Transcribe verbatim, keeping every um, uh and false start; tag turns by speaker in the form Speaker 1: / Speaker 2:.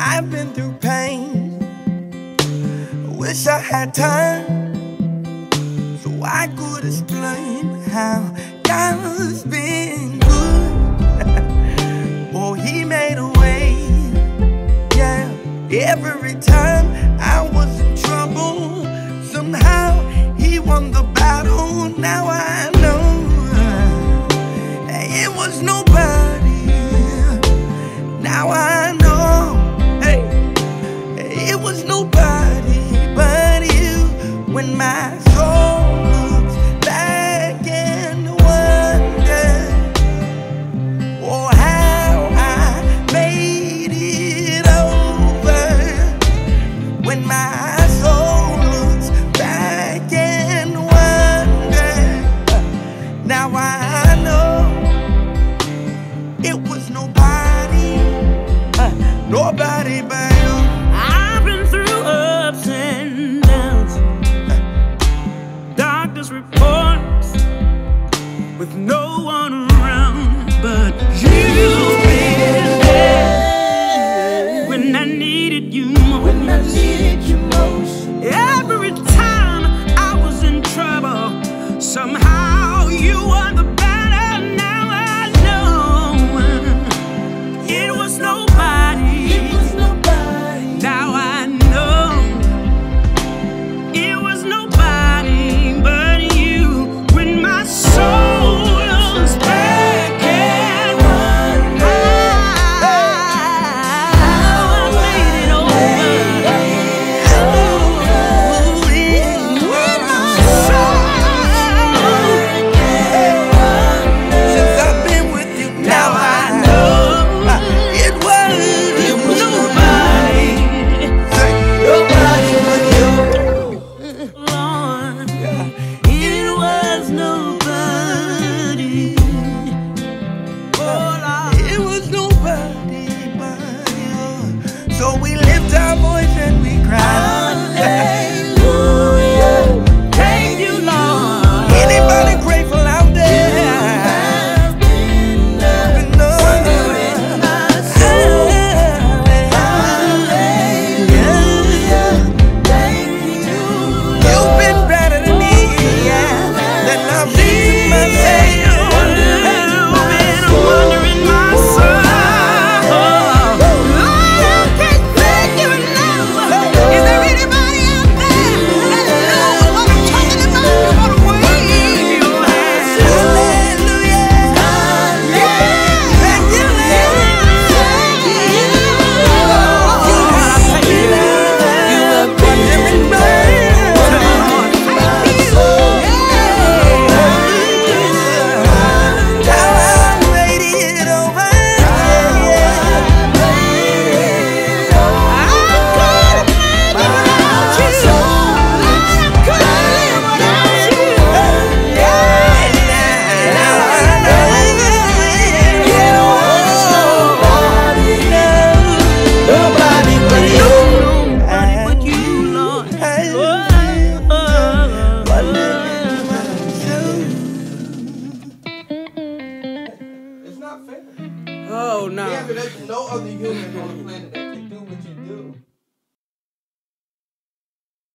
Speaker 1: I've been through pain. Wish I had time so I could explain how God's been good. Oh, He made a way, yeah. Every time I was in trouble, somehow He won the battle. Now I know it was nobody. Now I know, hey, it was nobody but You. When my soul looks back and wonders, oh, how I made it over. When my soul looks back and wonders, now I know it was nobody, uh, nobody but You.
Speaker 2: I've been through ups and downs, doctor's reports, with no one around, but You've been there when I needed You most.
Speaker 1: When I needed You most.
Speaker 2: Every time I was in trouble, somehow You were the better. Now I know it was nobody.
Speaker 1: It was nobody.
Speaker 2: Now I know it was nobody but You. When my soul looks back and wonders how I made it over. When my soul
Speaker 1: Since I've been with You, now I know it was
Speaker 2: nobody,
Speaker 1: nobody but You.
Speaker 2: Lord, it was nobody. Oh Lord,
Speaker 1: It was nobody but You. So we lift our voice and we cry.